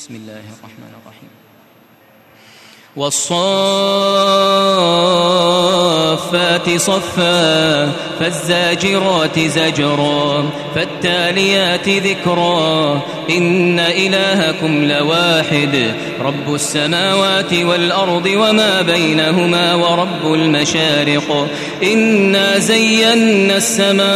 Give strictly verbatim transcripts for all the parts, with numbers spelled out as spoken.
بسم الله الرحمن الرحيم. والصافات صفا فالزاجرات زجرا فالتاليات ذكرا إن إلهكم لواحد رب السماوات والأرض وما بينهما ورب المشارق إنا زينا السماء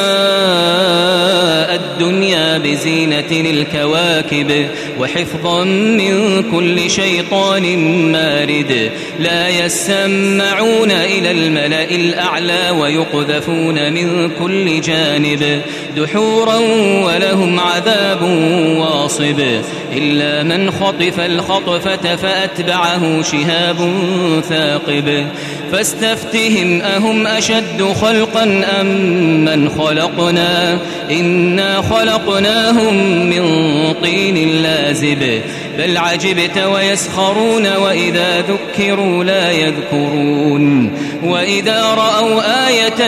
الدنيا بزينة الكواكب وحفظا من كل شيطان مارد لا يسمعون إلى الملأ الأعلى ويقذفون من كل جانب دحورا ولهم عذاب واصب إلا من خطف الخطفة فأتبعه شهاب ثاقب فاستفتهم أهم أشد خلقا أم من خلقنا إنا خلقناهم من طين لازب بل عجبت ويسخرون وإذا ذكروا لا يذكرون وإذا رأوا آية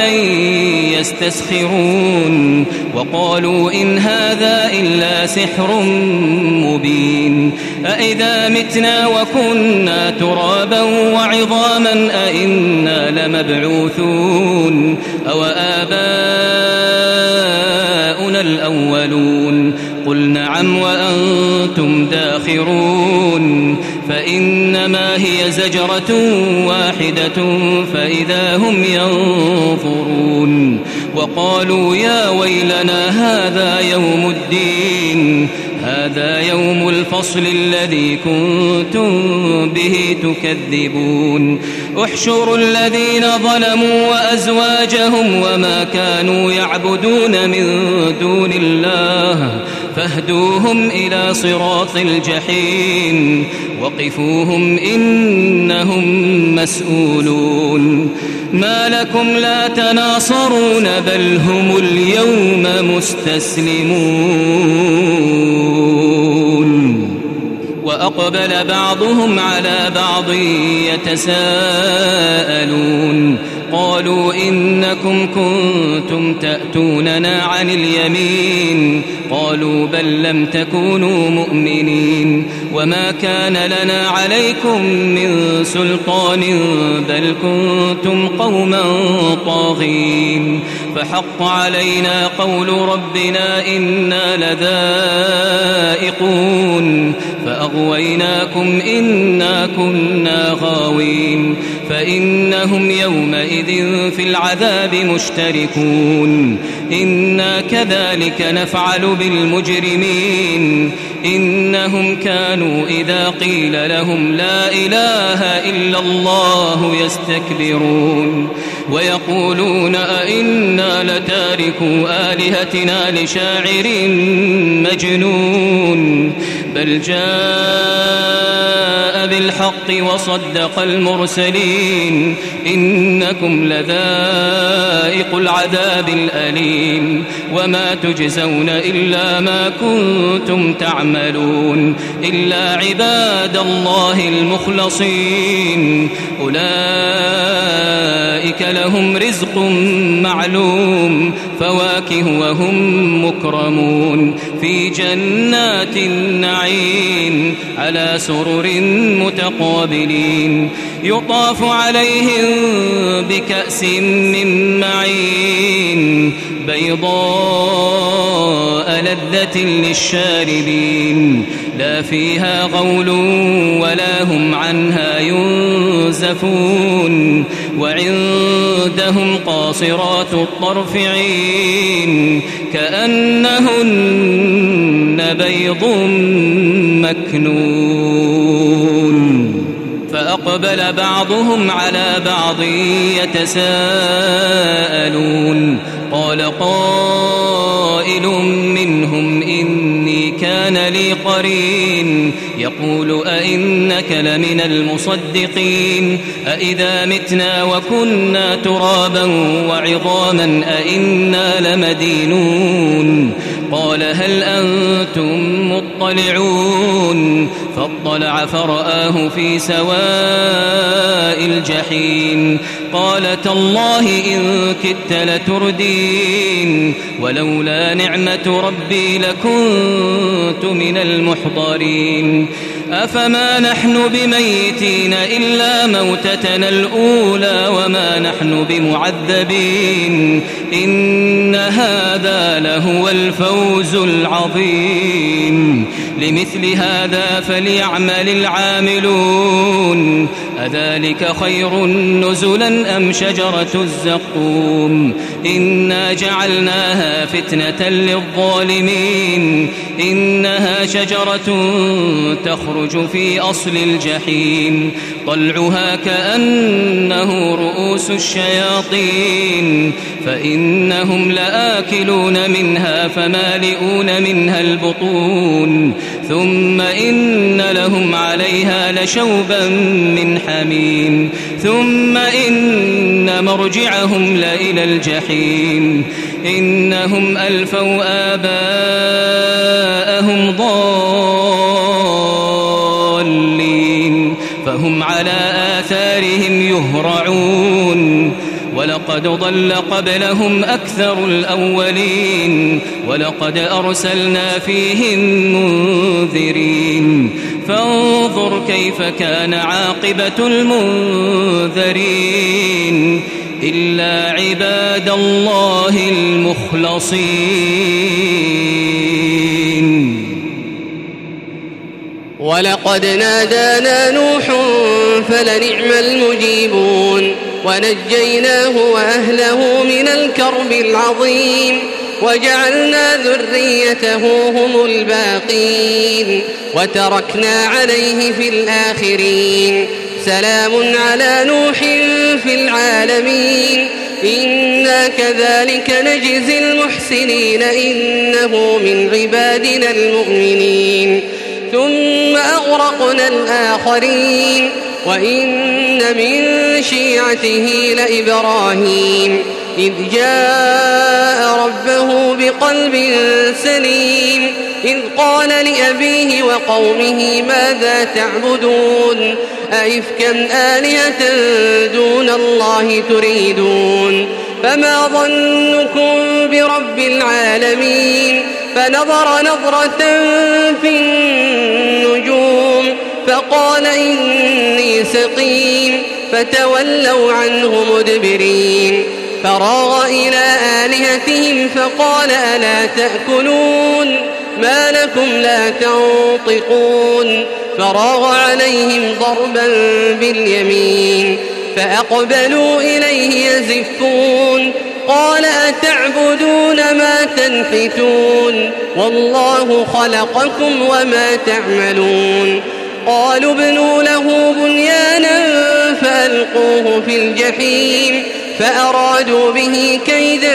يستسخرون وقالوا إن هذا إلا سحر مبين أإذا متنا وكنا ترابا وعظاما أإنا لمبعوثون أو آباؤنا الأولون قل نعم وأنتم داخرون فإنما هي زجرة واحدة فإذا هم ينظرون وقالوا يا ويلنا هذا يوم الدين هذا يوم الفصل الذي كنتم به تكذبون احشروا الذين ظلموا وأزواجهم وما كانوا يعبدون من دون الله فاهدوهم إلى صراط الجحيم وقفوهم إنهم مسؤولون ما لكم لا تناصرون بل هم اليوم مستسلمون وأقبل بعضهم على بعض يتساءلون قالوا إنكم كنتم تأتوننا عن اليمين قالوا بل لم تكونوا مؤمنين وما كان لنا عليكم من سلطان بل كنتم قوما طاغين فحق علينا قول ربنا إنا لذائقون فأغويناكم إنا كنا غاوين فإنهم يومئذ في العذاب مشتركون إنا كذلك نفعل بالمجرمين إنهم كانوا إذا قيل لهم لا إله إلا الله يستكبرون ويقولون أئنا لتاركوا آلهتنا لشاعر مجنون بل جاء بالحق وصدق المرسلين إنكم لذائق العذاب الأليم وما تجزون إلا ما كنتم تعملون إلا عباد الله المخلصين أولئك لهم رزق معلوم فواكه وهم مكرمون في جنات النعيم على سرر متقابلين يطاف عليهم بكأس من معين بيضاء لذة للشاربين لا فيها غول ولا هم عنها ينزفون وعندهم قاصرات الطرف عين كأنهن بيض مكنون فأقبل بعضهم على بعض يتساءلون قال قائل منهم إني كان لي قرين يقول أئنك لمن المصدقين أئذا متنا وكنا ترابا وعظاما أئنا لمدينون قال هل أنتم مطلعون فاطلع فرآه في سواء الجحيم قال تالله إن كدت لتردين ولولا نعمة ربي لكنت من المحضرين أفما نحن بميتين إلا موتتنا الأولى وما نحن بمعذبين إن هذا لهو الفوز العظيم لمثل هذا فليعمل العاملون أذلك خير نزلا أم شجرة الزقوم إنا جعلناها فتنة للظالمين إنها شجرة تخرج في أصل الجحيم طلعها كأنه رؤوس الشياطين فإنهم لآكلون منها فمالئون منها البطون ثم إن لهم عليها لشوبا من حميم ثم إن مرجعهم لإلى الجحيم إنهم ألفوا آباءهم ضالين فهم على آثارهم يهرعون ولقد ضل قبلهم أكثر الأولين ولقد أرسلنا فيهم منذرين فانظر كيف كان عاقبة المنذرين إلا عباد الله المخلصين. ولقد نادانا نوح فلنعم المجيبون ونجيناه وأهله من الكرب العظيم وجعلنا ذريته هم الباقين وتركنا عليه في الآخرين سلام على نوح في العالمين إنا كذلك نجزي المحسنين إنه من عبادنا المؤمنين ثم أغرقنا الآخرين وإن من شيعته لإبراهيم إذ جاء ربه بقلب سليم إذ قال لأبيه وقومه ماذا تعبدون أئفكا آلهة دون الله تريدون فما ظنكم برب العالمين فنظر نظرة في النجوم فقال إني سقيم فتولوا عنه مدبرين فراغ إلى آلهتهم فقال ألا تأكلون ما لكم لا تنطقون فراغ عليهم ضربا باليمين فأقبلوا إليه يزفون قال أتعبدون ما تنحتون والله خلقكم وما تعملون قالوا ابنوا له بنيانا فألقوه في الجحيم فأرادوا به كيدا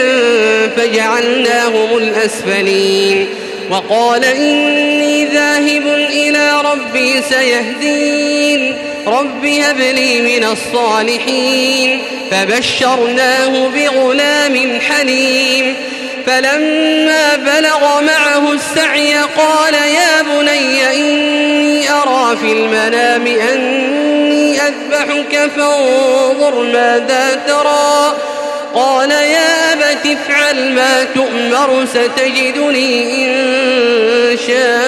فجعلناهم الأسفلين وقال إني ذاهب إلى ربي سيهدين رب هب لي من الصالحين فبشرناه بغلام حليم فلما بلغ معه السعي قال يا بني إني أرى في المنام أني أذبحك فانظر ماذا ترى قال يا أبت افعل ما تؤمر ستجدني إن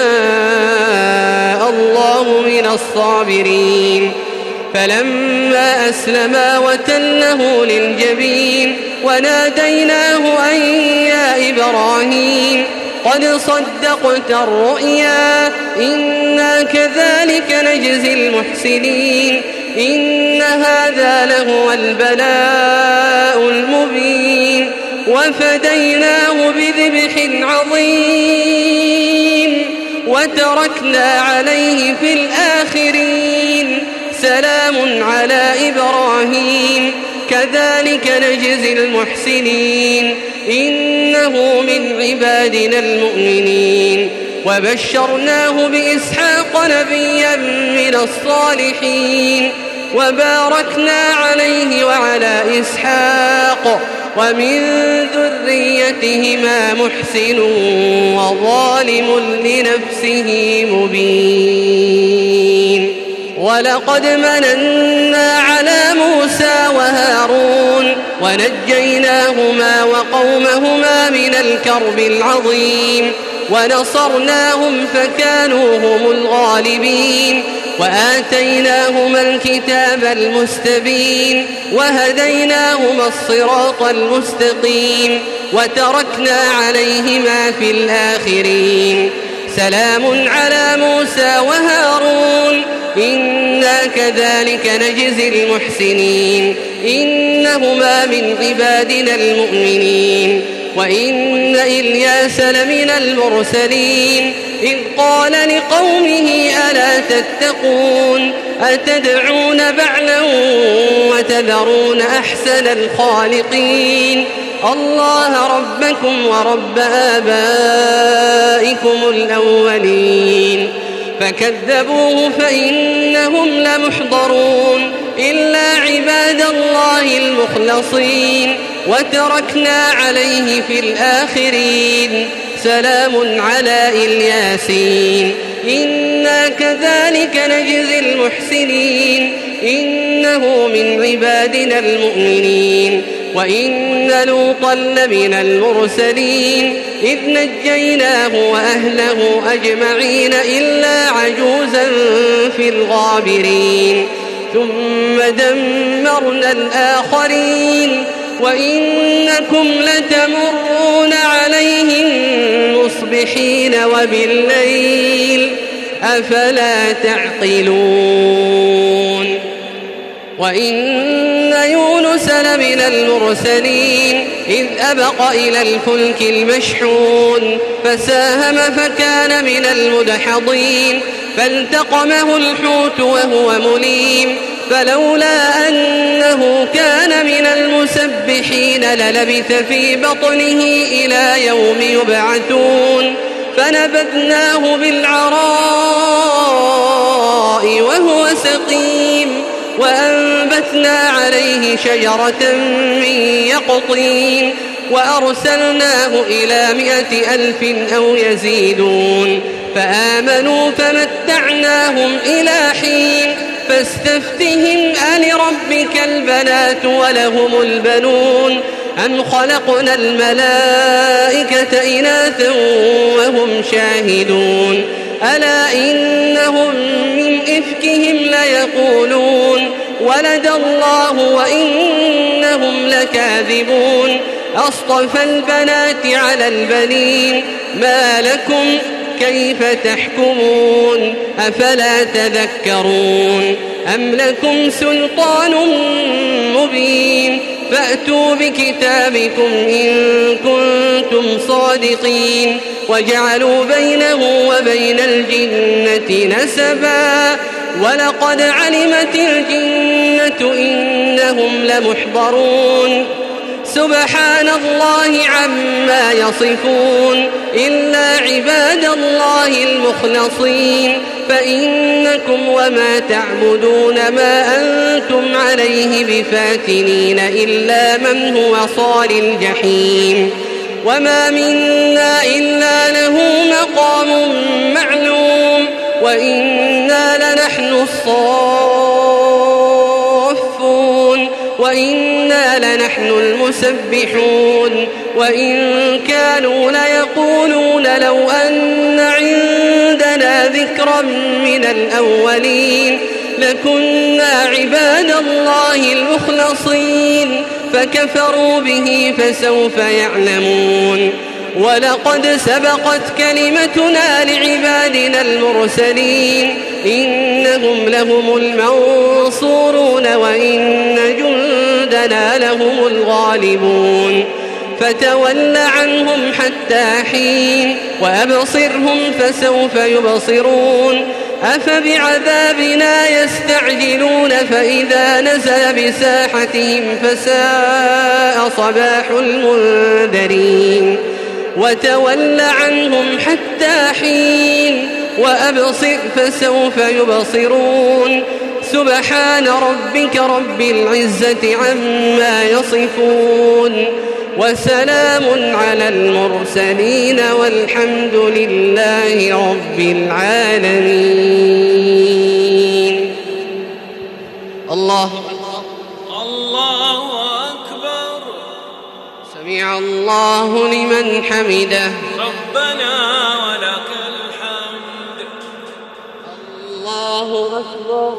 شاء الله من الصابرين فلما أسلما وتله للجبين وناديناه أن يا إبراهيم قد صدقت الرؤيا إنا كذلك نجزي المحسنين إن هذا لهو البلاء المبين وفديناه بذبح عظيم وتركنا عليه في الآخرين سلام على إبراهيم كذلك نجزي المحسنين إنه من عبادنا المؤمنين وبشرناه بإسحاق نبيا من الصالحين وباركنا عليه وعلى إسحاق ومن ذريتهما محسن وظالم لنفسه مبين ولقد مننا على موسى وهارون ونجيناهما وقومهما من الكرب العظيم ونصرناهم فكانوا هم الغالبين وآتيناهما الكتاب المستبين وهديناهما الصراط المستقيم وتركنا عليهما في الآخرين سلام على موسى وهارون إنا كذلك نجزي المحسنين إنهما من عبادنا المؤمنين وإن إلياس لمن المرسلين إذ قال لقومه ألا تتقون أتدعون بعلا وتذرون أحسن الخالقين الله ربكم ورب آبائكم الأولين فكذبوه فإنهم لمحضرون إلا عباد الله المخلصين وتركنا عليه في الآخرين سلام على الياسين إنا كذلك نجزي المحسنين إنه من عبادنا المؤمنين وإن لوطا لمن المرسلين إذ نجيناه وأهله أجمعين إلا عجوزا في الغابرين ثم دمرنا الآخرين وإنكم لتمرون عليهم مصبحين وبالليل أفلا تعقلون وإن يونس لمن المرسلين إذ أبق إلى الفلك المشحون فساهم فكان من المدحضين فالتقمه الحوت وهو مليم فلولا أنه كان من المسبحين للبث في بطنه إلى يوم يبعثون فنبذناه بالعراء وهو سقيم وأنبتنا عليه شجرة من يقطين وأرسلناه إلى مائة ألف أو يزيدون فآمنوا فمتعناهم إلى حين فاستفتهم ألربك البنات ولهم البنون أم خلقنا الملائكة إناثا وهم شاهدون ألا إنهم من إفكهم ليقولون ولد الله وإنهم لكاذبون أصطفى البنات على البنين ما لكم كيف تحكمون أفلا تذكرون أم لكم سلطان مبين فأتوا بكتابكم إن كنتم صادقين وجعلوا بينه وبين الجنة نسبا ولقد علمت الجنة إنهم لمحضرون سبحان الله عما يصفون إلا عباد الله المخلصين فإنكم وما تعبدون ما أنتم عليه بفاتنين إلا من هو صال الجحيم وما منا إلا له مقام معلوم وإنا لنحن الصافون وإنا لنحن المسبحون وإن كانوا ليقولون لو أن عندنا ذكرا من الأولين لكنا عباد الله المخلصين فكفروا به فسوف يعلمون ولقد سبقت كلمتنا لعبادنا المرسلين إنهم لهم المنصورون وإن جندنا لهم الغالبون فتول عنهم حتى حين وأبصرهم فسوف يبصرون أفبعذابنا يستعجلون فإذا نزل بساحتهم فساء صباح المنذرين وتول عنهم حتى حين وأبصر فسوف يبصرون سبحان ربك رب العزة عما يصفون وسلام على المرسلين والحمد لله رب العالمين. الله الله أكبر. سمع الله لمن حمده. ربنا الله أكبر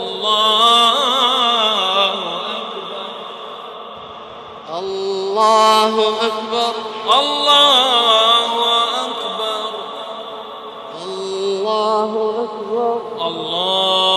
الله أكبر الله أكبر الله أكبر الله